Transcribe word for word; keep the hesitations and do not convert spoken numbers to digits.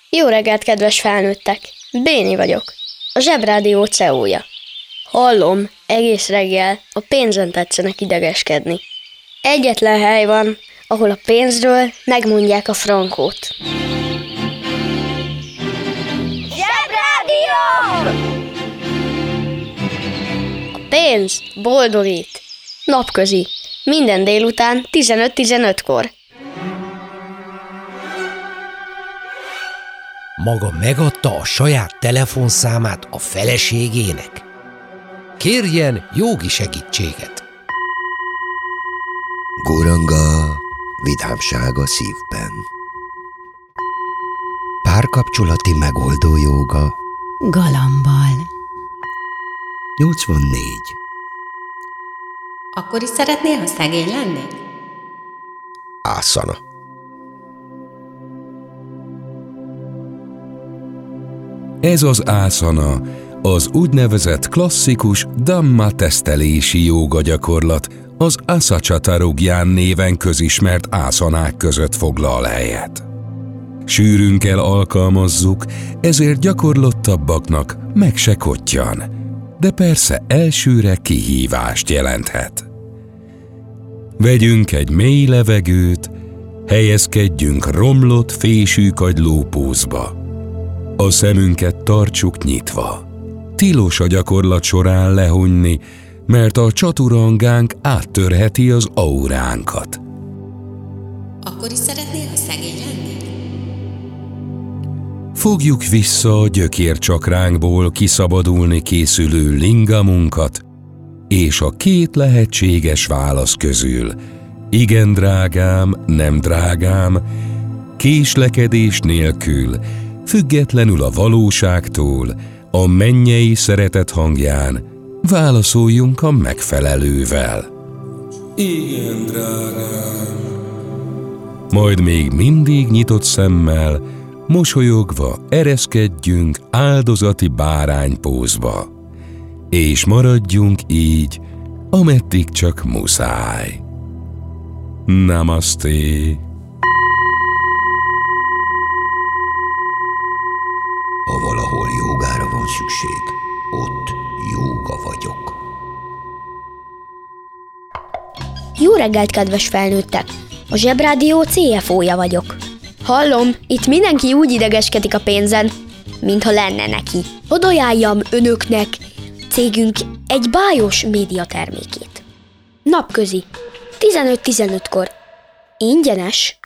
Jó reggelt, kedves felnőttek! Béni vagyok, a Zsebrádió cé e ó-ja. Hallom, egész reggel a pénzen tetszenek idegeskedni. Egyetlen hely van, ahol a pénzről megmondják a frankót. Zsebrádió! A pénz boldogít. Napközi, minden délután tizenöt tizenötkor. Maga megadta a saját telefonszámát a feleségének? Kérjen jogi segítséget. Góranga, vidámság a szívben. Párkapcsolati megoldó jóga. Galambal. nyolcvannégy. Akkor is szeretnél, ha szegény lennél? Ászana. Ez az ászana, az úgynevezett klasszikus Dhamma tesztelési jóga gyakorlat, az Asacsatarugyan néven közismert ászanák között foglal helyet. Sűrűn kell alkalmazzuk, ezért gyakorlottabbaknak meg se kottyan, de persze elsőre kihívást jelenthet. Vegyünk egy mély levegőt, helyezkedjünk romlott fésűkagyló pózba. A szemünket tartsuk nyitva. Tilos a gyakorlat során lehunyni, mert a csaturangánk áttörheti az auránkat. Akkor is szeretnél, ha szegény lennél? Fogjuk vissza a gyökércsakránkból kiszabadulni készülő lingamunkat, és a két lehetséges válasz közül, igen drágám, nem drágám, késlekedés nélkül, függetlenül a valóságtól, a mennyei szeretet hangján válaszoljunk a megfelelővel. Igen, drágám. Majd még mindig nyitott szemmel, mosolyogva ereszkedjünk áldozati báránypózba, és maradjunk így, ameddig csak muszáj. Namaste. Ha valahol jógára van szükség, ott jóga vagyok. Jó reggelt, kedves felnőttek! A Zsebrádió cé ef ó-ja vagyok. Hallom, itt mindenki úgy idegeskedik a pénzen, mintha lenne neki. Hadd ajánljam önöknek cégünk egy bájos médiatermékét. Napközi, tizenöt tizenötkor. Ingyenes.